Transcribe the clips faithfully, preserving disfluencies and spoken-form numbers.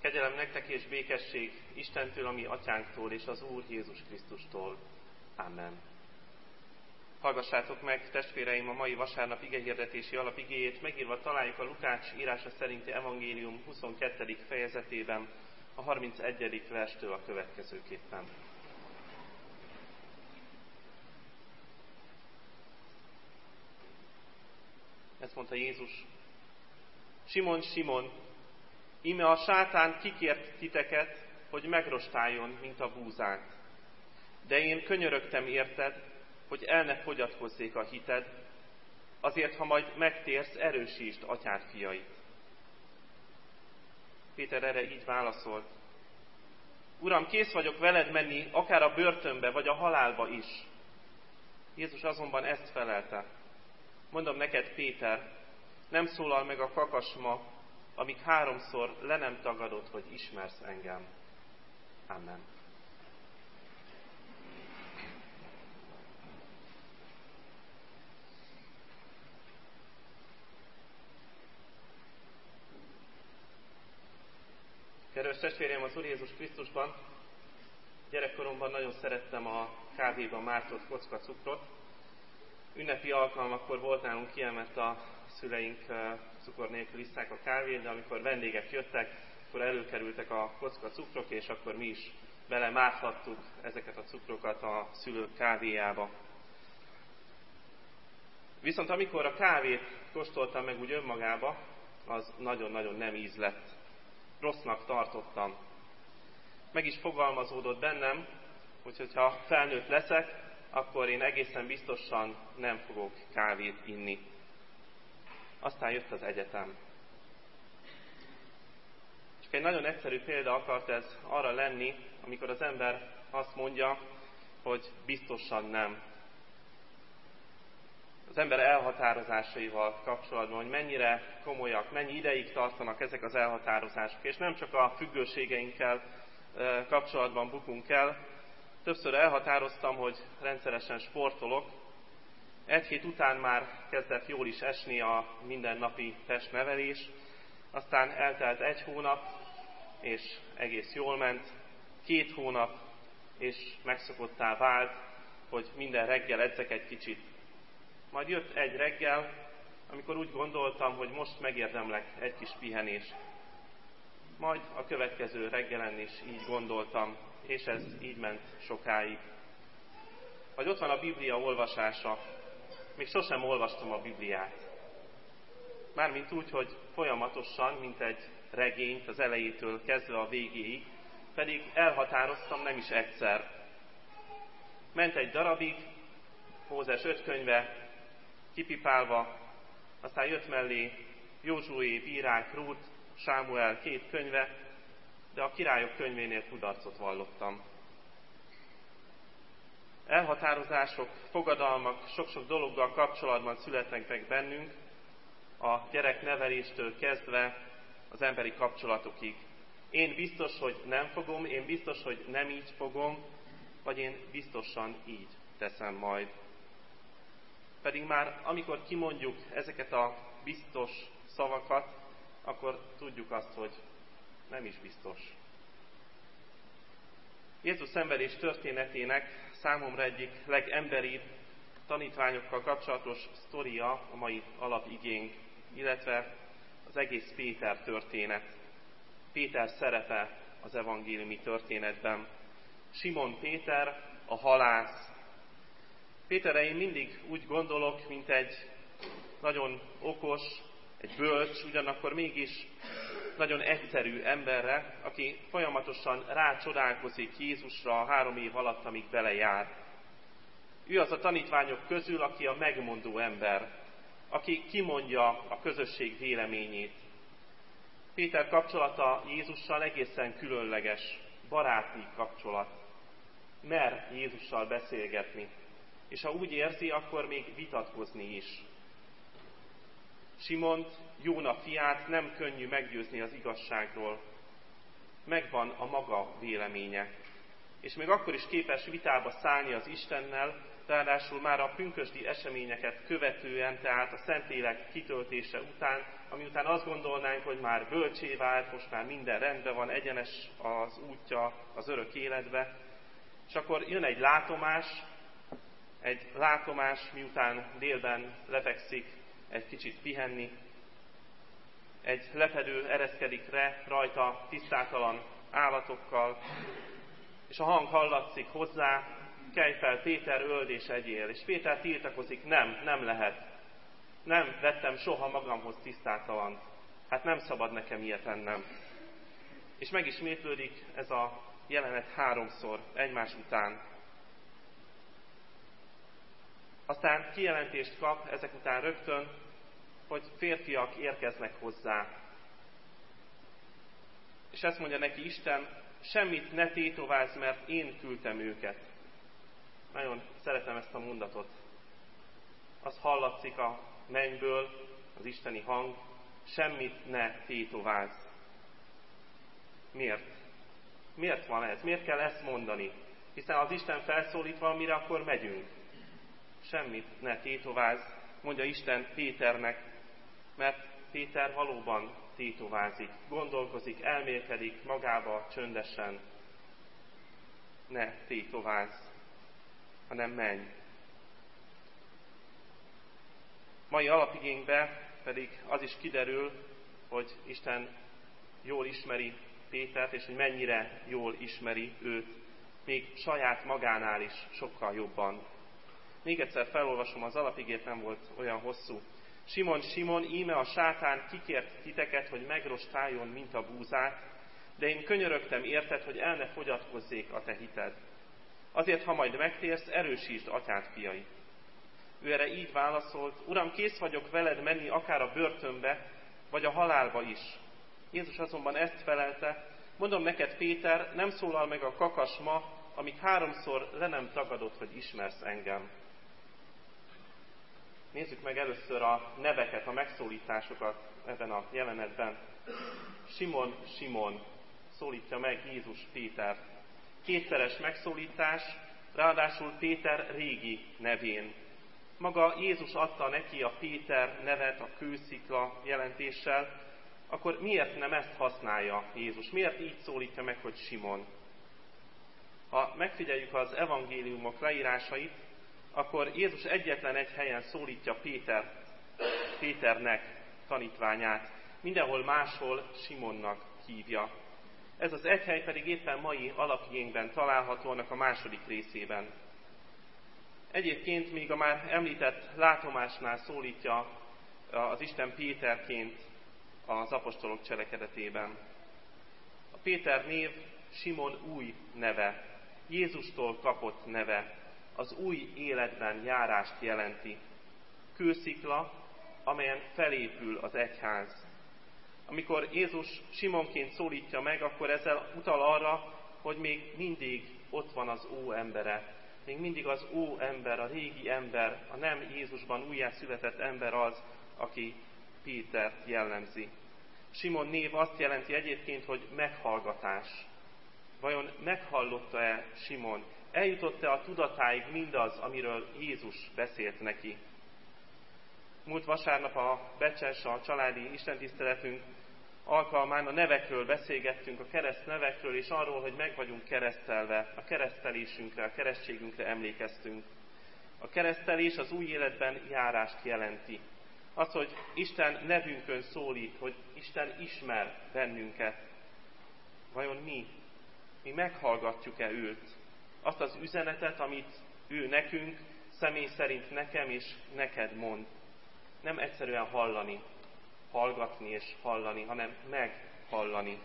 Kegyelem nektek és békesség Istentől, a mi atyánktól és az Úr Jézus Krisztustól. Amen. Hallgassátok meg, testvéreim, a mai vasárnap igehirdetési alapigéjét. Megírva találjuk a Lukács írása szerinti evangélium huszonkettedik fejezetében, a harmincegyedik verstől a következőképpen. Ezt mondta Jézus: Simon, Simon, íme a sátán kikért titeket, hogy megrostáljon, mint a búzát. De én könyörögtem érted, hogy el ne fogyatkozzék a hited, azért, ha majd megtérsz, erősítsd atyád fiait. Péter erre így válaszolt: Uram, kész vagyok veled menni, akár a börtönbe, vagy a halálba is. Jézus azonban ezt felelte: Mondom neked, Péter, nem szólal meg a kakas ma, amíg háromszor le nem tagadod, hogy ismersz engem. Amen. Kedves testvéreim, az Úr Jézus Krisztusban, gyerekkoromban nagyon szerettem a kávéban mártott kocka cukrot. Ünnepi alkalmakkor volt nálunk kiemelt a szüleink cukor nélkül isszák a kávét, de amikor vendégek jöttek, akkor előkerültek a kocka cukrok, és akkor mi is belemárhattuk ezeket a cukrokat a szülők kávéjába. Viszont amikor a kávét kóstoltam meg úgy önmagába, az nagyon-nagyon nem íz lett. Rossznak tartottam. Meg is fogalmazódott bennem, hogy hogyha felnőtt leszek, akkor én egészen biztosan nem fogok kávét inni. Aztán jött az egyetem. Csak egy nagyon egyszerű példa akart ez arra lenni, amikor az ember azt mondja, hogy biztosan nem. Az ember elhatározásaival kapcsolatban, hogy mennyire komolyak, mennyi ideig tartanak ezek az elhatározások. És nem csak a függőségeinkkel kapcsolatban bukunk el. Többször elhatároztam, hogy rendszeresen sportolok. Egy hét után már kezdett jól is esni a mindennapi testnevelés. Aztán eltelt egy hónap, és egész jól ment. Két hónap, és megszokottá vált, hogy minden reggel edzek egy kicsit. Majd jött egy reggel, amikor úgy gondoltam, hogy most megérdemlek egy kis pihenést. Majd a következő reggelen is így gondoltam, és ez így ment sokáig. Vagy ott van a Biblia olvasása. Még sosem olvastam a Bibliát. Mármint úgy, hogy folyamatosan, mint egy regényt az elejétől kezdve a végéig, pedig elhatároztam nem is egyszer. Ment egy darabig, Mózes öt könyve, kipipálva, aztán jött mellé Józsué, Bírák, Rút, Sámuel két könyve, de a királyok könyvénél kudarcot vallottam. Elhatározások, fogadalmak sok-sok dologgal kapcsolatban születnek meg bennünk, a gyerekneveléstől kezdve az emberi kapcsolatokig. Én biztos, hogy nem fogom, én biztos, hogy nem így fogom, vagy én biztosan így teszem majd. Pedig már amikor kimondjuk ezeket a biztos szavakat, akkor tudjuk azt, hogy nem is biztos. Jézus szenvedés történetének számomra egyik legemberibb tanítványokkal kapcsolatos sztoria a mai alapigénk, illetve az egész Péter történet. Péter szerepe az evangéliumi történetben. Simon Péter, a halász. Péterre én mindig úgy gondolok, mint egy nagyon okos, egy bölcs, ugyanakkor mégis nagyon egyszerű emberre, aki folyamatosan rácsodálkozik Jézusra a három év alatt, amíg belejár. Ő az a tanítványok közül, aki a megmondó ember, aki kimondja a közösség véleményét. Péter kapcsolata Jézussal egészen különleges, baráti kapcsolat. Mer Jézussal beszélgetni, és ha úgy érzi, akkor még vitatkozni is. Simont, Jóna fiát nem könnyű meggyőzni az igazságról. Megvan a maga véleménye. És még akkor is képes vitába szállni az Istennel, ráadásul már a pünkösdi eseményeket követően, tehát a Szentlélek kitöltése után, ami után azt gondolnánk, hogy már bölcsé vált, most már minden rendben van, egyenes az útja az örök életbe, és akkor jön egy látomás, egy látomás, miután délben lefekszik egy kicsit pihenni, egy lepedő ereszkedik le rajta tisztátalan állatokkal, és a hang hallatszik hozzá, kelj fel, Péter, öld és egyél. És Péter tiltakozik, nem, nem lehet. Nem vettem soha magamhoz tisztátalant. Hát nem szabad nekem ilyet ennem. És megismétlődik ez a jelenet háromszor egymás után. Aztán kijelentést kap ezek után rögtön, hogy férfiak érkeznek hozzá. És ezt mondja neki Isten, semmit ne tétovázz, mert én küldtem őket. Nagyon szeretem ezt a mondatot. Az hallatszik a mennyből, az isteni hang, semmit ne tétovázz. Miért? Miért van ez? Miért kell ezt mondani? Hiszen az Isten felszólít valamire, akkor megyünk. Semmit ne tétovázz, mondja Isten Péternek, mert Péter valóban tétovázik, gondolkozik, elmélkedik magába csöndesen. Ne tétovázz, hanem menj. Mai alapigénkben pedig az is kiderül, hogy Isten jól ismeri Pétert, és hogy mennyire jól ismeri őt, még saját magánál is sokkal jobban. Még egyszer felolvasom, az alapigét, nem volt olyan hosszú. Simon, Simon, íme a sátán kikért titeket, hogy megrostáljon, mint a búzát, de én könyörögtem érted, hogy el ne fogyatkozzék a te hited. Azért, ha majd megtérsz, erősítsd atyád fiait. Ő erre így válaszolt, Uram, kész vagyok veled menni akár a börtönbe, vagy a halálba is. Jézus azonban ezt felelte, mondom neked, Péter, nem szólal meg a kakas ma, amíg háromszor le nem tagadott, hogy ismersz engem. Nézzük meg először a neveket, a megszólításokat ebben a jelenetben. Simon, Simon szólítja meg Jézus Pétert. Kétszeres megszólítás, ráadásul Péter régi nevén. Maga Jézus adta neki a Péter nevet a kőszikla jelentéssel, akkor miért nem ezt használja Jézus? Miért így szólítja meg, hogy Simon? Ha megfigyeljük az evangéliumok leírásait, akkor Jézus egyetlen egy helyen szólítja Péter, Péternek tanítványát, mindenhol máshol Simonnak hívja. Ez az egy hely pedig éppen mai alapigénkben található, annak a második részében. Egyébként még a már említett látomásnál szólítja az Isten Péterként az apostolok cselekedetében. A Péter név Simon új neve, Jézustól kapott neve, az új életben járást jelenti. Kőszikla, amelyen felépül az egyház. Amikor Jézus Simonként szólítja meg, akkor ezzel utal arra, hogy még mindig ott van az ó embere. Még mindig az ó ember, a régi ember, a nem Jézusban újjászületett ember az, aki Pétert jellemzi. Simon név azt jelenti egyébként, hogy meghallgatás. Vajon meghallotta-e Simon? Eljutott-e a tudatáig mindaz, amiről Jézus beszélt neki? Múlt vasárnap a becses, a családi istentiszteletünk alkalmán a nevekről beszélgettünk, a kereszt nevekről, és arról, hogy meg vagyunk keresztelve, a keresztelésünkre, a keresztségünkre emlékeztünk. A keresztelés az új életben járást jelenti. Az, hogy Isten nevünkön szólít, hogy Isten ismer bennünket. Vajon mi? Mi meghallgatjuk-e őt? Azt az üzenetet, amit ő nekünk, személy szerint nekem és neked mond. Nem egyszerűen hallani, hallgatni és hallani, hanem meghallani.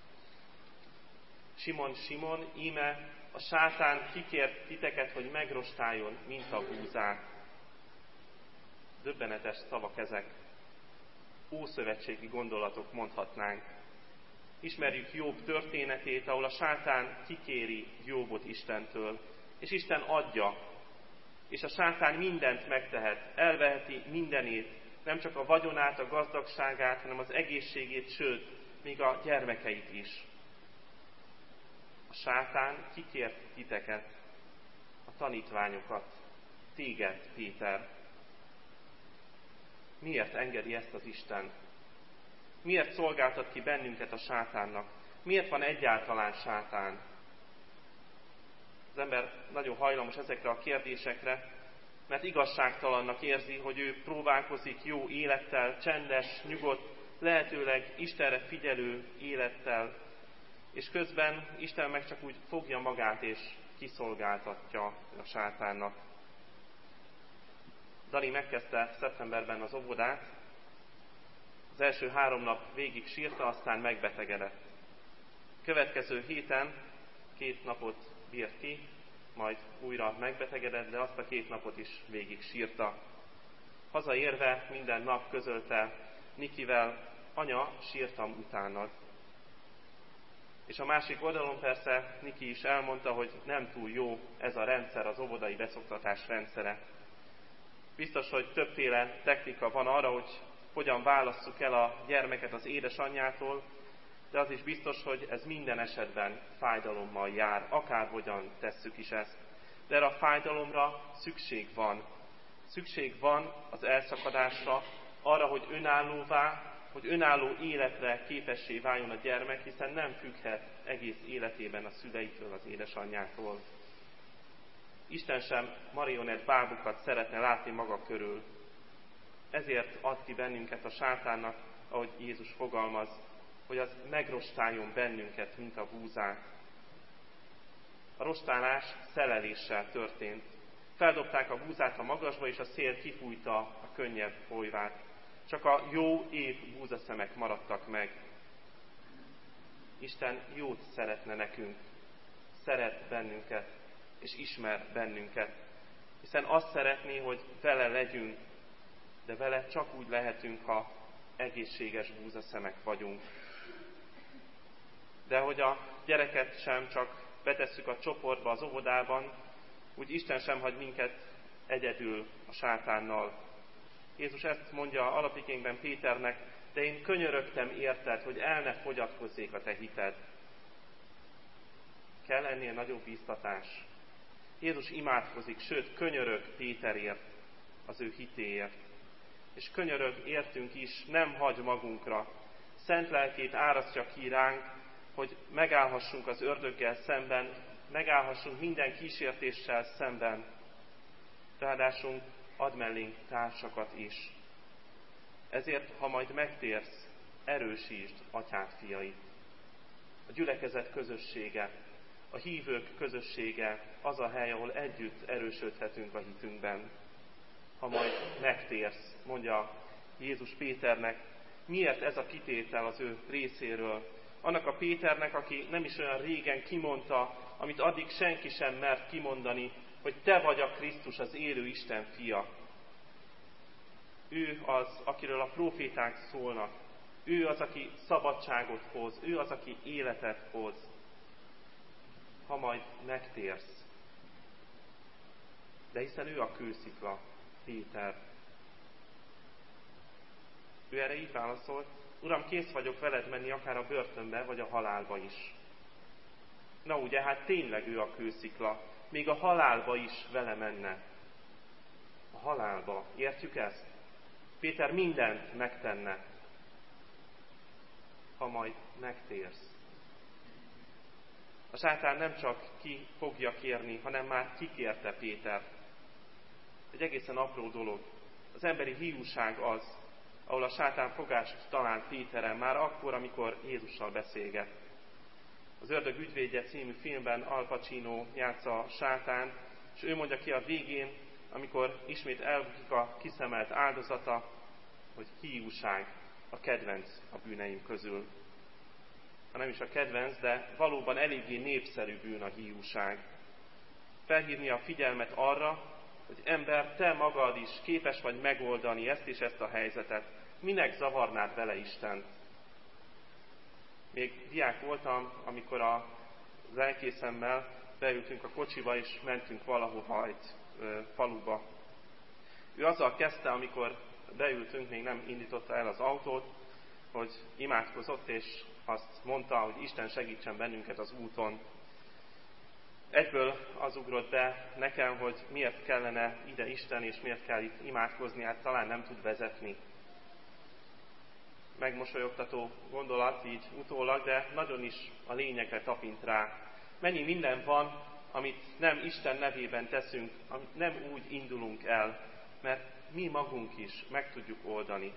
Simon, Simon, íme a sátán kikért titeket, hogy megrostáljon, mint a búzát. Döbbenetes szavak ezek. Ószövetségi gondolatok mondhatnánk. Ismerjük Jobb történetét, ahol a sátán kikéri Jobbot Istentől, és Isten adja. És a sátán mindent megtehet, elveheti mindenét, nem csak a vagyonát, a gazdagságát, hanem az egészségét, sőt, még a gyermekeit is. A sátán kikért titeket, a tanítványokat, téged, Péter. Miért engedi ezt az Isten? Miért szolgáltat ki bennünket a sátánnak? Miért van egyáltalán sátán? Az ember nagyon hajlamos ezekre a kérdésekre, mert igazságtalannak érzi, hogy ő próbálkozik jó élettel, csendes, nyugodt, lehetőleg Istenre figyelő élettel, és közben Isten meg csak úgy fogja magát és kiszolgáltatja a sátánnak. Dani megkezdte szeptemberben az óvodát, az első három nap végig sírta, aztán megbetegedett. Következő héten két napot bírt ki, majd újra megbetegedett, de azt a két napot is végig sírta. Hazaérve minden nap közölte Nikivel, anya, sírtam utánad. És a másik oldalon persze Niki is elmondta, hogy nem túl jó ez a rendszer, az óvodai beszoktatás rendszere. Biztos, hogy többféle technika van arra, hogy hogyan válasszuk el a gyermeket az édesanyjától, de az is biztos, hogy ez minden esetben fájdalommal jár, akárhogyan tesszük is ezt. De erre a fájdalomra szükség van. Szükség van az elszakadásra, arra, hogy önállóvá, hogy önálló életre képessé váljon a gyermek, hiszen nem függhet egész életében a szüleitől, az édesanyjától. Isten sem marionett bábukat szeretne látni maga körül. Ezért ad ki bennünket a sátánnak, ahogy Jézus fogalmaz, hogy az megrostáljon bennünket, mint a búzát. A rostálás szeleléssel történt. Feldobták a búzát a magasba, és a szél kifújta a könnyebb folyvát. Csak a jó, épp búzaszemek maradtak meg. Isten jót szeretne nekünk, szeret bennünket, és ismer bennünket. Hiszen azt szeretné, hogy vele legyünk, de vele csak úgy lehetünk, ha egészséges búzaszemek vagyunk. De hogy a gyereket sem csak betesszük a csoportba, az óvodában, úgy Isten sem hagy minket egyedül a sátánnal. Jézus ezt mondja alapikénkben Péternek, de én könyörögtem érted, hogy el ne fogyatkozzék a te hited. Kell ennél nagyobb bíztatás. Jézus imádkozik, sőt könyörög Péterért, az ő hitéért. És könyörög értünk is, nem hagy magunkra. Szent lelkét árasztja ki ránk, hogy megállhassunk az ördöggel szemben, megállhassunk minden kísértéssel szemben. Ráadásul ad mellénk társakat is. Ezért, ha majd megtérsz, erősítsd atyád fiait. A gyülekezet közössége, a hívők közössége az a hely, ahol együtt erősödhetünk a hitünkben. Ha majd megtérsz, mondja Jézus Péternek, miért ez a kitétel az ő részéről? Annak a Péternek, aki nem is olyan régen kimondta, amit addig senki sem mert kimondani, hogy te vagy a Krisztus, az élő Isten fia. Ő az, akiről a próféták szólnak. Ő az, aki szabadságot hoz. Ő az, aki életet hoz. Ha majd megtérsz. De hiszen ő a kőszikla, Péter. Ő erre így válaszolt, Uram, kész vagyok veled menni akár a börtönbe, vagy a halálba is. Na ugye, hát tényleg ő a kőszikla. Még a halálba is vele menne. A halálba. Értjük ezt? Péter mindent megtenne, ha majd megtérsz. A sátán nem csak ki fogja kérni, hanem már kikérte Pétert. Egy egészen apró dolog. Az emberi hiúság az, ahol a sátán fogást talál Péteren már akkor, amikor Jézussal beszélget. Az Ördög ügyvédje című filmben Al Pacino játsza a sátán, és ő mondja ki a végén, amikor ismét elbukik a kiszemelt áldozata, hogy hiúság a kedvenc a bűneim közül. Ha nem is a kedvenc, de valóban eléggé népszerű bűn a hiúság. Felhívni a figyelmet arra, hogy ember, te magad is képes vagy megoldani ezt és ezt a helyzetet. Minek zavarnád vele Istent? Még diák voltam, amikor a lelkészemmel beültünk a kocsiba, és mentünk valahova egy ö, faluba. Ő azzal kezdte, amikor beültünk, még nem indította el az autót, hogy imádkozott, és azt mondta, hogy Isten segítsen bennünket az úton. Egyből az ugrott be nekem, hogy miért kellene ide Isten, és miért kell itt imádkozni, hát talán nem tud vezetni. Megmosolyogtató gondolat így utólag, de nagyon is a lényegre tapint rá. Mennyi minden van, amit nem Isten nevében teszünk, amit nem úgy indulunk el, mert mi magunk is meg tudjuk oldani.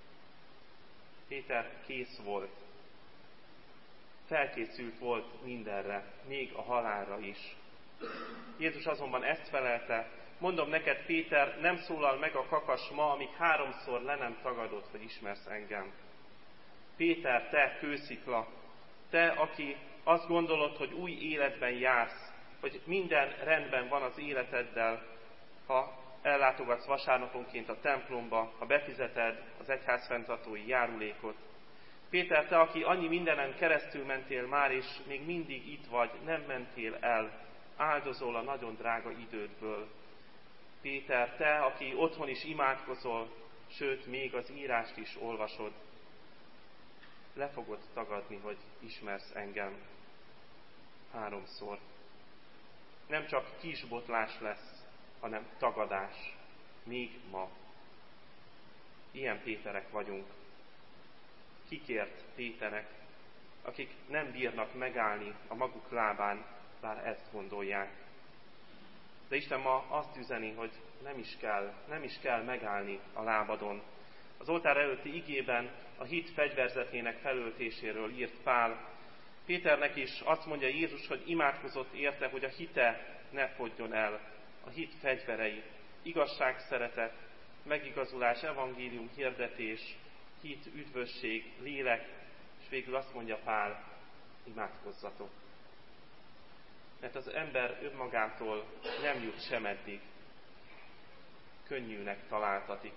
Péter kész volt. Felkészült volt mindenre, még a halálra is. Jézus azonban ezt felelte: mondom neked, Péter, nem szólal meg a kakas ma, amíg háromszor le nem tagadod, hogy ismersz engem. Péter, te kőszikla, te, aki azt gondolod, hogy új életben jársz, hogy minden rendben van az életeddel, ha ellátogatsz vasárnaponként a templomba, ha befizeted az egyházfenntartói járulékot. Péter, te, aki annyi mindenen keresztül mentél már, és még mindig itt vagy, nem mentél el, áldozol a nagyon drága idődből. Péter, te, aki otthon is imádkozol, sőt, még az írást is olvasod, le fogod tagadni, hogy ismersz engem. Háromszor. Nem csak kisbotlás lesz, hanem tagadás. Még ma. Ilyen Péterek vagyunk. Kikért Péterek, akik nem bírnak megállni a maguk lábán, bár ezt gondolják. De Isten ma azt üzeni, hogy nem is kell, nem is kell megállni a lábadon. Az oltár előtti igében a hit fegyverzetének felöltéséről írt Pál. Péternek is azt mondja Jézus, hogy imádkozott érte, hogy a hite ne fogjon el. A hit fegyverei, igazság, szeretet, megigazulás, evangélium, hirdetés, hit, üdvösség, lélek, és végül azt mondja Pál, imádkozzatok. Mert az ember önmagától nem jut semeddig, könnyűnek találtatik.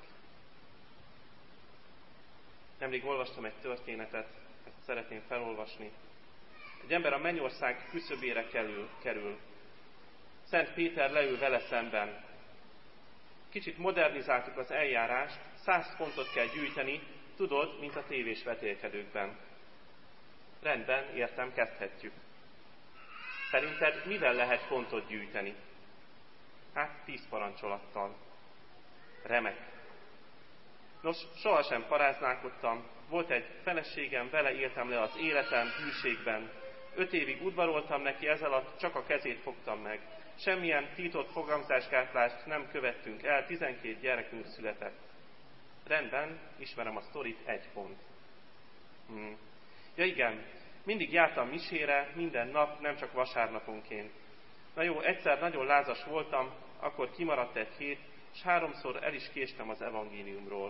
Nemrég olvastam egy történetet, ezt szeretném felolvasni. Egy ember a mennyország küszöbére kerül, kerül. Szent Péter leül vele szemben. Kicsit modernizáltuk az eljárást, száz pontot kell gyűjteni, tudod, mint a tévés vetélkedőkben. Rendben, értem, kezdhetjük. Szerinted mivel lehet pontot gyűjteni? Hát, tíz parancsolattal. Remek. Nos, sohasem paráználkodtam, volt egy feleségem, vele éltem le az életem hűségben. Öt évig udvaroltam neki, ez alatt csak a kezét fogtam meg. Semmilyen tiltott fogamzásgátlást nem követtünk el, tizenkét gyerekünk született. Rendben, ismerem a sztorit, egy pont. Hmm. Ja igen, mindig jártam misére, minden nap, nem csak vasárnaponként. Na jó, egyszer nagyon lázas voltam, akkor kimaradt egy hét, és háromszor el is késtem az evangéliumról.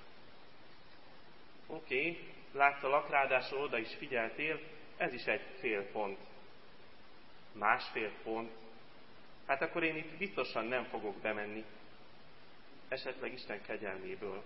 Oké, okay, láttalak, ráadásul oda is figyeltél, ez is egy fél pont. Másfél pont. Hát akkor én itt biztosan nem fogok bemenni. Esetleg Isten kegyelméből.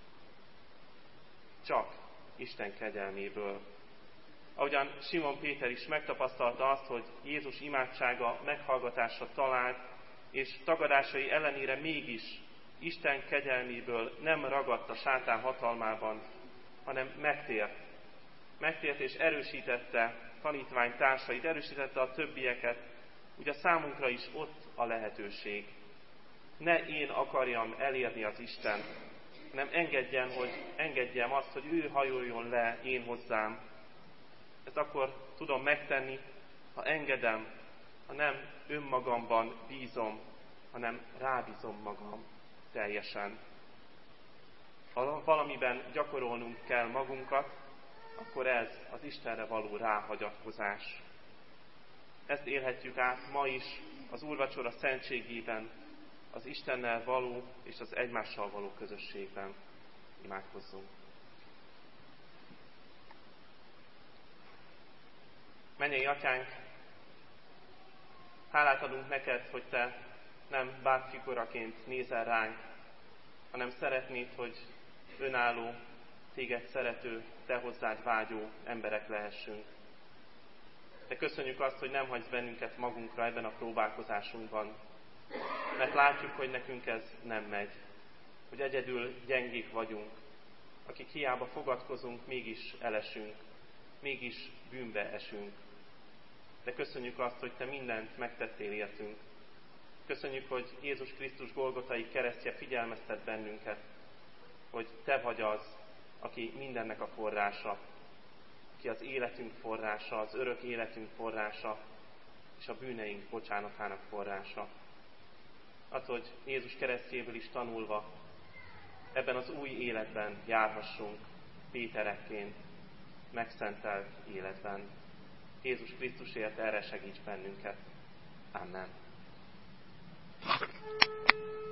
Csak Isten kegyelméből. Ahogyan Simon Péter is megtapasztalta azt, hogy Jézus imádsága meghallgatásra talált, és tagadásai ellenére mégis Isten kegyelméből nem ragadt a sátán hatalmában, hanem megtért. Megtért és erősítette tanítvány társait, erősítette a többieket, ugye számunkra is ott a lehetőség. Ne én akarjam elérni az Istent, hanem engedjen, hogy engedjem azt, hogy ő hajoljon le én hozzám. Ezt akkor tudom megtenni, ha engedem, ha nem önmagamban bízom, hanem rábízom magam teljesen. Ha valamiben gyakorolnunk kell magunkat, akkor ez az Istenre való ráhagyatkozás. Ezt élhetjük át ma is az úrvacsora szentségében, az Istennel való és az egymással való közösségben. Imádkozzunk. Mennyei Atyánk, hálát adunk neked, hogy te nem bábfiguraként nézel ránk, hanem szeretnéd, hogy önálló, téged szerető, te hozzád vágyó emberek lehessünk. De köszönjük azt, hogy nem hagysz bennünket magunkra ebben a próbálkozásunkban, mert látjuk, hogy nekünk ez nem megy, hogy egyedül gyengék vagyunk, akik hiába fogadkozunk, mégis elesünk, mégis bűnbe esünk. de köszönjük azt, hogy Te mindent megtettél értünk. Köszönjük, hogy Jézus Krisztus Golgotai keresztje figyelmeztet bennünket, hogy Te vagy az, aki mindennek a forrása, aki az életünk forrása, az örök életünk forrása, és a bűneink bocsánatának forrása. Az, hogy Jézus keresztjéből is tanulva ebben az új életben járhassunk Péterekként, megszentelt életben. Jézus Krisztusért erre segíts bennünket. Amen.